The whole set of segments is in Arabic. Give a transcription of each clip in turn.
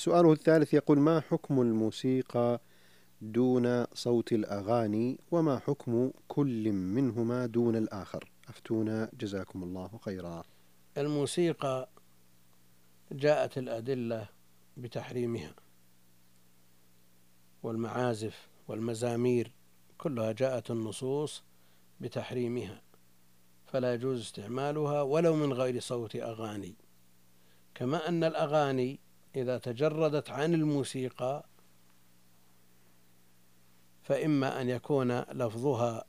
سؤاله الثالث يقول: ما حكم الموسيقى دون صوت الأغاني، وما حكم كل منهما دون الآخر؟ أفتونا جزاكم الله خيرا. الموسيقى جاءت الأدلة بتحريمها، والمعازف والمزامير كلها جاءت النصوص بتحريمها، فلا يجوز استعمالها ولو من غير صوت أغاني. كما أن الأغاني إذا تجردت عن الموسيقى فإما أن يكون لفظها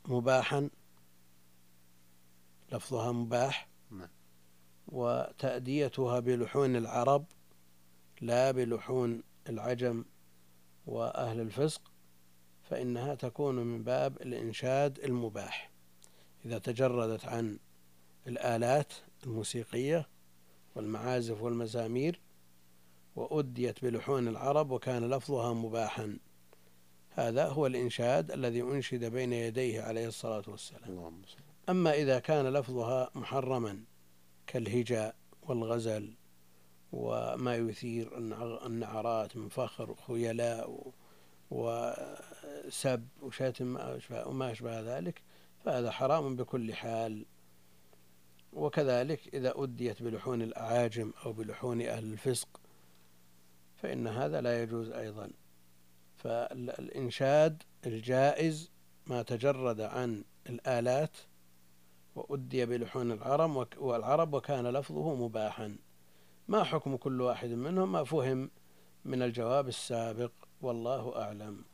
مباح وتأديتها بلحون العرب لا بلحون العجم وأهل الفسق، فإنها تكون من باب الإنشاد المباح إذا تجردت عن الآلات الموسيقية والمعازف والمزامير وأديت بلحون العرب وكان لفظها مباحا. هذا هو الإنشاد الذي أنشد بين يديه عليه الصلاة والسلام. أما إذا كان لفظها محرما كالهجاء والغزل وما يثير النعرات من فخر وخيلاء وسب وشتم وما أشبه ذلك، فهذا حرام بكل حال. وكذلك إذا أديت بلحون الأعاجم أو بلحون أهل الفسق فإن هذا لا يجوز أيضا. فالإنشاد الجائز ما تجرد عن الآلات وأدي بلحون العرب وكان لفظه مباحا. ما حكم كل واحد منهم؟ ما فهم من الجواب السابق، والله أعلم.